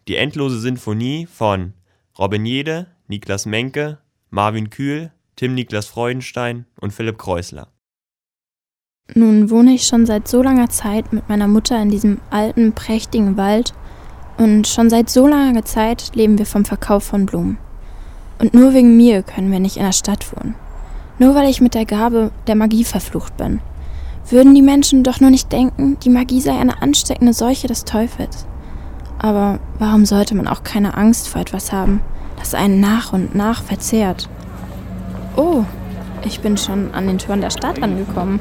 Die endlose Sinfonie von Robin Jede, Niklas Menke, Marvin Kühl, Tim Niklas Freudenstein und Philipp Kreusler. Nun wohne ich schon seit so langer Zeit mit meiner Mutter in diesem alten, prächtigen Wald und schon seit so langer Zeit leben wir vom Verkauf von Blumen. Und nur wegen mir können wir nicht in der Stadt wohnen. Nur weil ich mit der Gabe der Magie verflucht bin. Würden die Menschen doch nur nicht denken, die Magie sei eine ansteckende Seuche des Teufels. Aber warum sollte man auch keine Angst vor etwas haben, das einen nach und nach verzehrt? Oh, ich bin schon an den Toren der Stadt angekommen.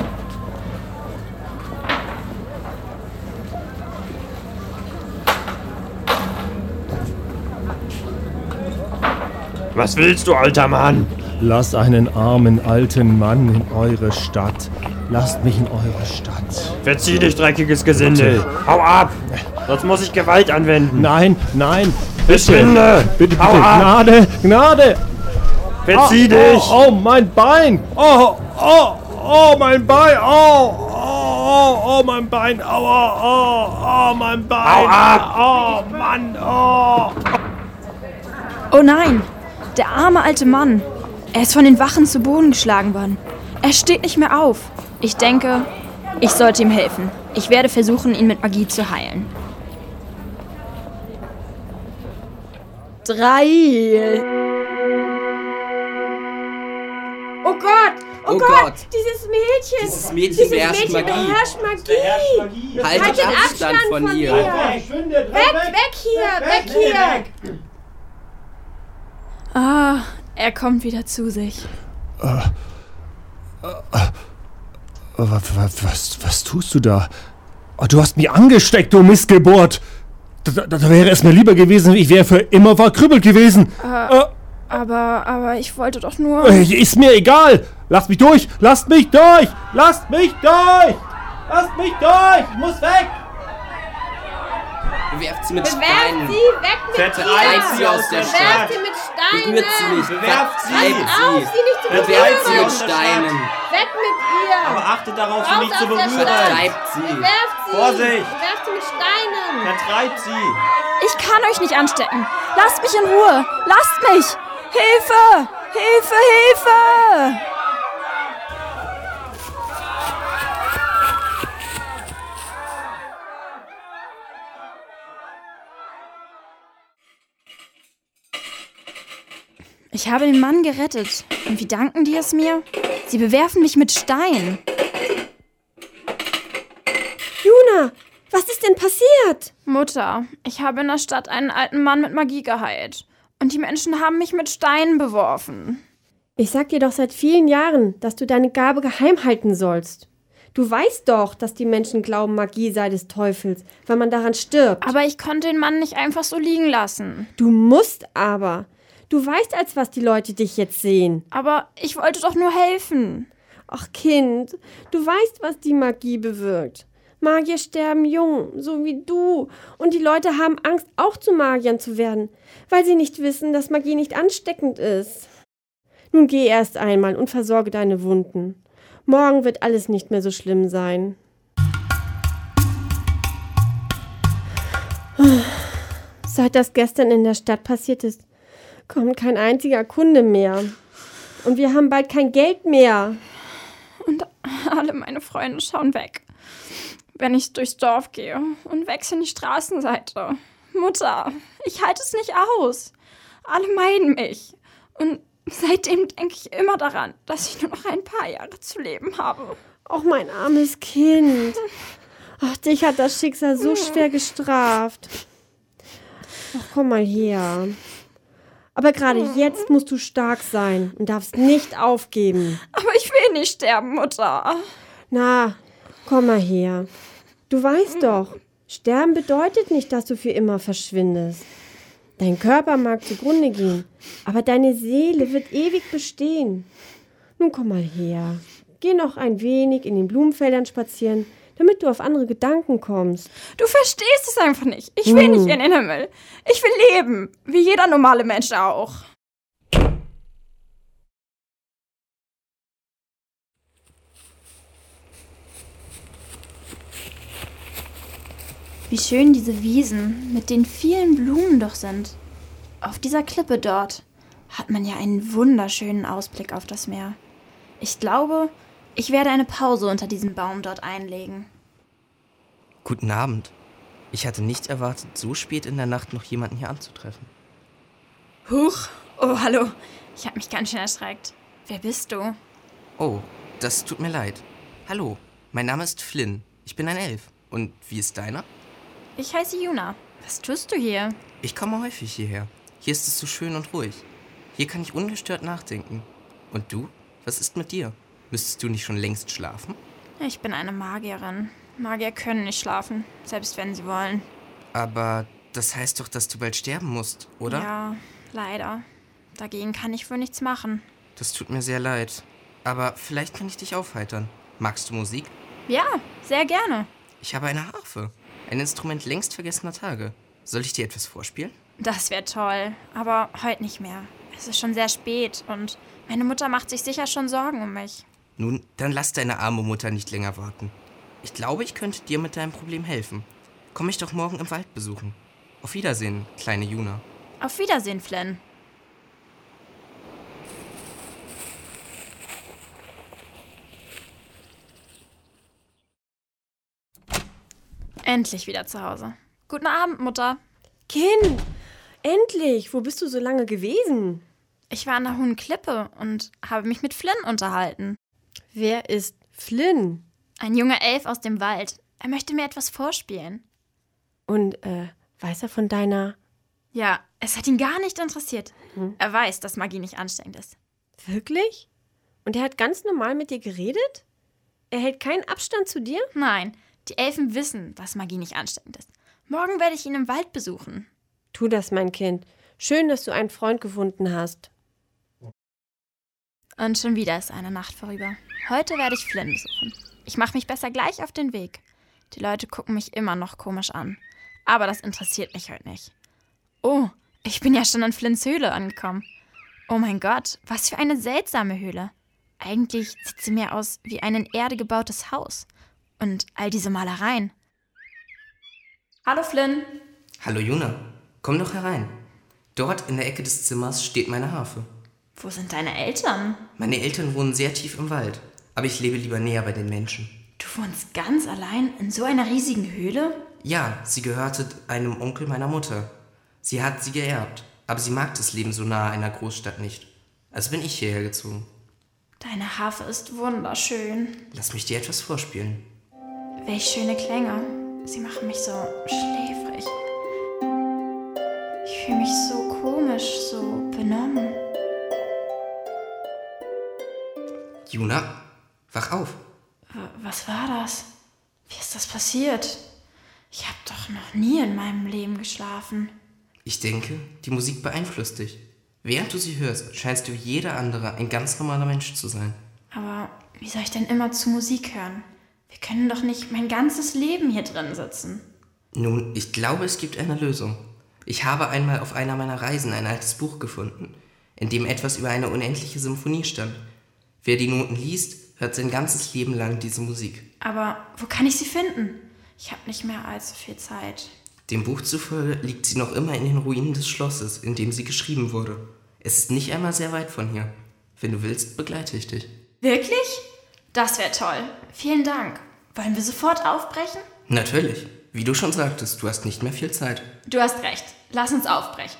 Was willst du, alter Mann? Lasst einen armen alten Mann in eure Stadt. Lasst mich in eure Stadt. Verzieh dich, dreckiges Gesindel. Bitte. Hau ab! Sonst muss ich Gewalt anwenden. Nein, nein. Verschwinde! Bitte, Hau ab! Gnade, Gnade. Verzieh dich! Oh, mein Bein. Oh, mein Bein. Oh, mein Bein. Oh, mein Bein. Hau ab! Oh, Mann. Oh. Oh nein, der arme alte Mann. Er ist von den Wachen zu Boden geschlagen worden. Er steht nicht mehr auf. Ich denke, ich sollte ihm helfen. Ich werde versuchen, ihn mit Magie zu heilen. 3. Oh Gott, dieses Mädchen beherrscht Magie. Haltet Abstand von ihr. Weg hier! Ah, er kommt wieder zu sich. Was tust du da? Oh, du hast mich angesteckt, du Missgeburt. Da wäre es mir lieber gewesen, ich wäre für immer verkrüppelt gewesen. Aber ich wollte doch nur... Ist mir egal. Lasst mich durch. Ich muss weg. Bewerft sie mit Bewerft Steinen. sie, weg mit Vertreibt ihr! sie aus der Bewerft Stadt. sie mit Steinen! Berührt sie nicht. Bewerft sie. Vertreibt Auf, sie nicht zu Bewerft sie berühren! mit Steinen. Weg mit ihr! Aber achtet darauf, sie Raus nicht zu aus der berühren. Stadt. Vertreibt sie. Bewerft sie! Vorsicht! Bewerft sie mit Steinen! Vertreibt sie! Ich kann euch nicht anstecken. Lasst mich in Ruhe. Lasst mich. Hilfe! Hilfe, Hilfe! Ich habe den Mann gerettet. Und wie danken die es mir? Sie bewerfen mich mit Steinen. Juna, was ist denn passiert? Mutter, ich habe in der Stadt einen alten Mann mit Magie geheilt. Und die Menschen haben mich mit Steinen beworfen. Ich sag dir doch seit vielen Jahren, dass du deine Gabe geheim halten sollst. Du weißt doch, dass die Menschen glauben, Magie sei des Teufels, weil man daran stirbt. Aber ich konnte den Mann nicht einfach so liegen lassen. Du musst aber. Du weißt, als was die Leute dich jetzt sehen. Aber ich wollte doch nur helfen. Ach Kind, du weißt, was die Magie bewirkt. Magier sterben jung, so wie du. Und die Leute haben Angst, auch zu Magiern zu werden, weil sie nicht wissen, dass Magie nicht ansteckend ist. Nun geh erst einmal und versorge deine Wunden. Morgen wird alles nicht mehr so schlimm sein. Seit das gestern in der Stadt passiert ist, kommt kein einziger Kunde mehr. Und wir haben bald kein Geld mehr. Und alle meine Freunde schauen weg, wenn ich durchs Dorf gehe und wechseln die Straßenseite. Mutter, ich halte es nicht aus. Alle meiden mich. Und seitdem denke ich immer daran, dass ich nur noch ein paar Jahre zu leben habe. Ach, mein armes Kind. Ach, dich hat das Schicksal so schwer gestraft. Ach, komm mal her. Aber gerade jetzt musst du stark sein und darfst nicht aufgeben. Aber ich will nicht sterben, Mutter. Na, komm mal her. Du weißt doch, sterben bedeutet nicht, dass du für immer verschwindest. Dein Körper mag zugrunde gehen, aber deine Seele wird ewig bestehen. Nun komm mal her. Geh noch ein wenig in den Blumenfeldern spazieren, damit du auf andere Gedanken kommst. Du verstehst es einfach nicht. Ich will nicht in den Himmel. Ich will leben, wie jeder normale Mensch auch. wie schön diese Wiesen mit den vielen Blumen doch sind. Auf dieser Klippe dort hat man ja einen wunderschönen Ausblick auf das Meer. Ich glaube, ich werde eine Pause unter diesem Baum dort einlegen. Guten Abend. Ich hatte nicht erwartet, so spät in der Nacht noch jemanden hier anzutreffen. Huch, oh hallo, ich habe mich ganz schön erschreckt. Wer bist du? Oh, das tut mir leid. Hallo, mein Name ist Flynn. Ich bin ein Elf. Und wie ist deiner? Ich heiße Juna. Was tust du hier? Ich komme häufig hierher. Hier ist es so schön und ruhig. Hier kann ich ungestört nachdenken. Und du? Was ist mit dir? Müsstest du nicht schon längst schlafen? Ich bin eine Magierin. Magier können nicht schlafen, selbst wenn sie wollen. Aber das heißt doch, dass du bald sterben musst, oder? Ja, leider. Dagegen kann ich wohl nichts machen. Das tut mir sehr leid. Aber vielleicht kann ich dich aufheitern. Magst du Musik? Ja, sehr gerne. Ich habe eine Harfe. Ein Instrument längst vergessener Tage. Soll ich dir etwas vorspielen? Das wäre toll, aber heute nicht mehr. Es ist schon sehr spät und meine Mutter macht sich sicher schon Sorgen um mich. Nun, dann lass deine arme Mutter nicht länger warten. Ich glaube, ich könnte dir mit deinem Problem helfen. Komm mich doch morgen im Wald besuchen. Auf Wiedersehen, kleine Juna. Auf Wiedersehen, Flynn. Endlich wieder zu Hause. Guten Abend, Mutter. Kind, endlich! Wo bist du so lange gewesen? Ich war an der Hohen Klippe und habe mich mit Flynn unterhalten. Wer ist Flynn? Ein junger Elf aus dem Wald. Er möchte mir etwas vorspielen. Und, weiß er von deiner... Ja, es hat ihn gar nicht interessiert. Er weiß, dass Magie nicht anstrengend ist. Wirklich? Und er hat ganz normal mit dir geredet? Er hält keinen Abstand zu dir? Nein, die Elfen wissen, dass Magie nicht anstrengend ist. Morgen werde ich ihn im Wald besuchen. Tu das, mein Kind. Schön, dass du einen Freund gefunden hast. Und schon wieder ist eine Nacht vorüber. Heute werde ich Flynn besuchen. Ich mache mich besser gleich auf den Weg. Die Leute gucken mich immer noch komisch an. Aber das interessiert mich heute nicht. Oh, ich bin ja schon an Flynns Höhle angekommen. Oh mein Gott, was für eine seltsame Höhle. Eigentlich sieht sie mehr aus wie ein in Erde gebautes Haus. Und all diese Malereien. Hallo Flynn. Hallo Juna, komm doch herein. Dort in der Ecke des Zimmers steht meine Harfe. Wo sind deine Eltern? Meine Eltern wohnen sehr tief im Wald, aber ich lebe lieber näher bei den Menschen. Du wohnst ganz allein in so einer riesigen Höhle? Ja, sie gehörte einem Onkel meiner Mutter. Sie hat sie geerbt, aber sie mag das Leben so nahe einer Großstadt nicht. Also bin ich hierher gezogen. Deine Harfe ist wunderschön. Lass mich dir etwas vorspielen. Welch schöne Klänge. Sie machen mich so schläfrig. Ich fühle mich so komisch, so benommen. Juna, wach auf. Was war das? Wie ist das passiert? Ich habe doch noch nie in meinem Leben geschlafen. Ich denke, die Musik beeinflusst dich. Während du sie hörst, scheinst du wie jeder andere ein ganz normaler Mensch zu sein. Aber wie soll ich denn immer zu Musik hören? Wir können doch nicht mein ganzes Leben hier drin sitzen. Nun, ich glaube, es gibt eine Lösung. Ich habe einmal auf einer meiner Reisen ein altes Buch gefunden, in dem etwas über eine unendliche Symphonie stand. Wer die Noten liest, hört sein ganzes Leben lang diese Musik. Aber wo kann ich sie finden? Ich habe nicht mehr allzu viel Zeit. Dem Buch zufolge liegt sie noch immer in den Ruinen des Schlosses, in dem sie geschrieben wurde. Es ist nicht einmal sehr weit von hier. Wenn du willst, begleite ich dich. Wirklich? Das wäre toll. Vielen Dank. Wollen wir sofort aufbrechen? Natürlich. Wie du schon sagtest, du hast nicht mehr viel Zeit. Du hast recht. Lass uns aufbrechen.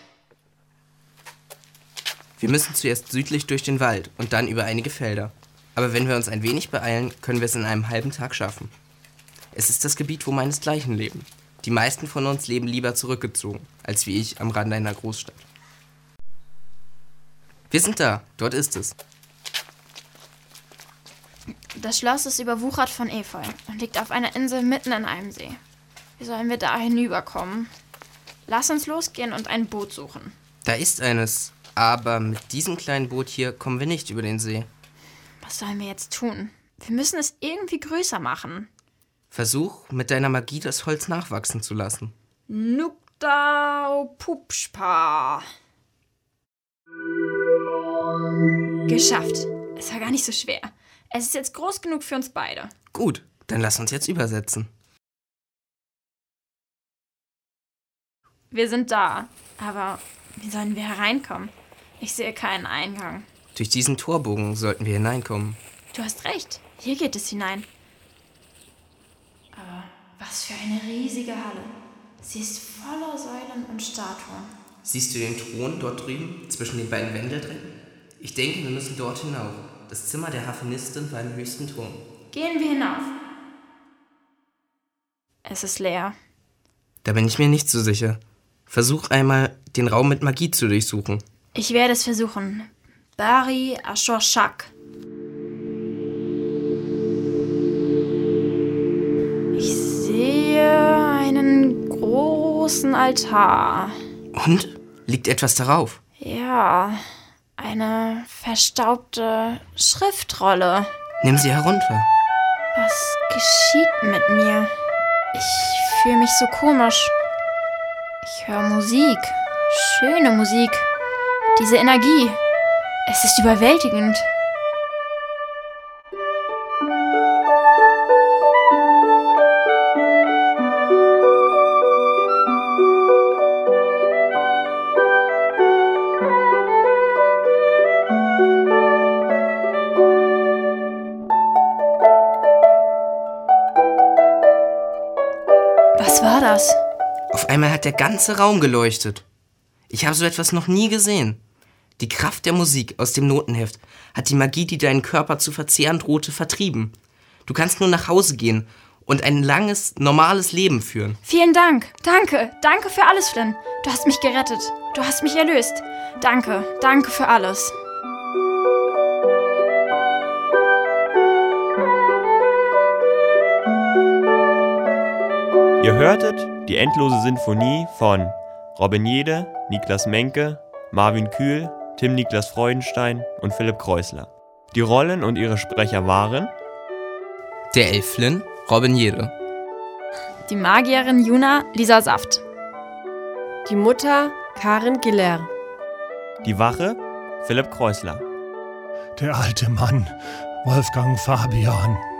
Wir müssen zuerst südlich durch den Wald und dann über einige Felder. Aber wenn wir uns ein wenig beeilen, können wir es in einem halben Tag schaffen. Es ist das Gebiet, wo meinesgleichen leben. Die meisten von uns leben lieber zurückgezogen, als wie ich am Rande einer Großstadt. Wir sind da, dort ist es. Das Schloss ist überwuchert von Efeu und liegt auf einer Insel mitten in einem See. Wie sollen wir da hinüberkommen? Lass uns losgehen und ein Boot suchen. Da ist eines, aber mit diesem kleinen Boot hier kommen wir nicht über den See. Was sollen wir jetzt tun? Wir müssen es irgendwie größer machen. Versuch, mit deiner Magie das Holz nachwachsen zu lassen. Nukdau Pupspa. Geschafft. Es war gar nicht so schwer. Es ist jetzt groß genug für uns beide. Gut, dann lass uns jetzt übersetzen. Wir sind da. Aber wie sollen wir hereinkommen? Ich sehe keinen Eingang. Durch diesen Torbogen sollten wir hineinkommen. Du hast recht. Hier geht es hinein. Aber was für eine riesige Halle. Sie ist voller Säulen und Statuen. Siehst du den Thron dort drüben, zwischen den beiden Wendeltreppen? Ich denke, wir müssen dort hinauf. Das Zimmer der Harfenistin war im höchsten Turm. Gehen wir hinauf. Es ist leer. Da bin ich mir nicht so sicher. Versuch einmal, den Raum mit Magie zu durchsuchen. Ich werde es versuchen. Bari Ashorshak. Ich sehe einen großen Altar. Und? Liegt etwas darauf? Ja, eine verstaubte Schriftrolle. Nimm sie herunter. Was geschieht mit mir? Ich fühle mich so komisch. Ich höre Musik. Schöne Musik. Diese Energie. Es ist überwältigend. Was war das? Auf einmal hat der ganze Raum geleuchtet. Ich habe so etwas noch nie gesehen. Die Kraft der Musik aus dem Notenheft hat die Magie, die deinen Körper zu verzehren drohte, vertrieben. Du kannst nur nach Hause gehen und ein langes, normales Leben führen. Vielen Dank. Danke. Danke für alles, Flynn. Du hast mich gerettet. Du hast mich erlöst. Danke. Danke für alles. Ihr hörtet die endlose Sinfonie von Robin Jede, Niklas Menke, Marvin Kühl, Tim Niklas Freudenstein und Philipp Kreusler. Die Rollen und ihre Sprecher waren Der Elf Flynn, Robin Jede. Die Magierin Juna, Lisa Saft. Die Mutter, Karin Giller. Die Wache, Philipp Kreusler. Der alte Mann, Wolfgang Fabian.